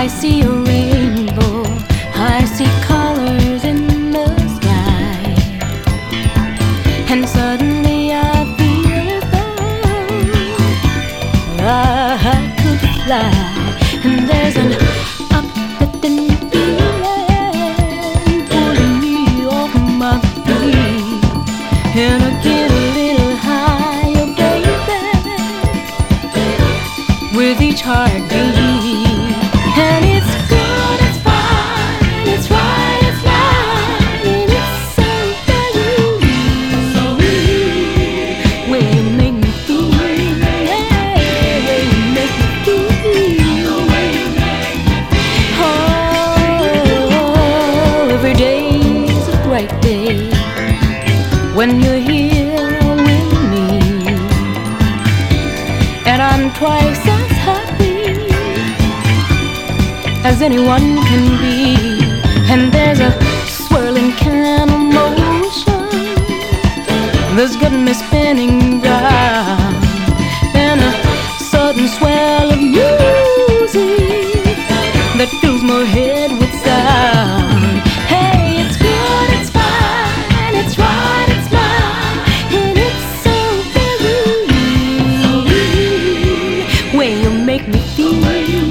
I see a rainbow, I see colors in the sky, and suddenly I feel as though I could fly. And there's an uplifting feeling pulling me off my feet, and I get a little higher, baby, with each heartbeat. And it's good, it's fine, it's right, it's right, and it's so very way you make me feel, yeah, way you make me feel. Oh, every day's a great day when you're here with me, and I'm twice as happy as anyone can be. And there's a swirling can of motion that's got me spinning round, and a sudden swell of music that fills my head with sound. Hey, it's good, it's fine, it's right, it's mine, and it's so very way you make me feel.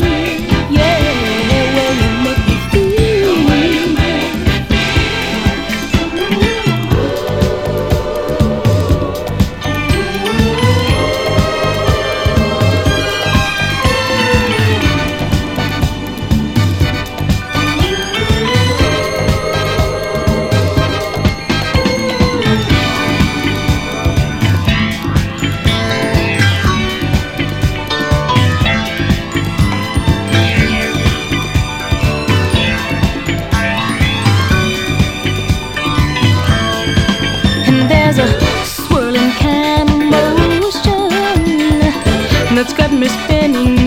There's a swirling can of motion that's got me spinning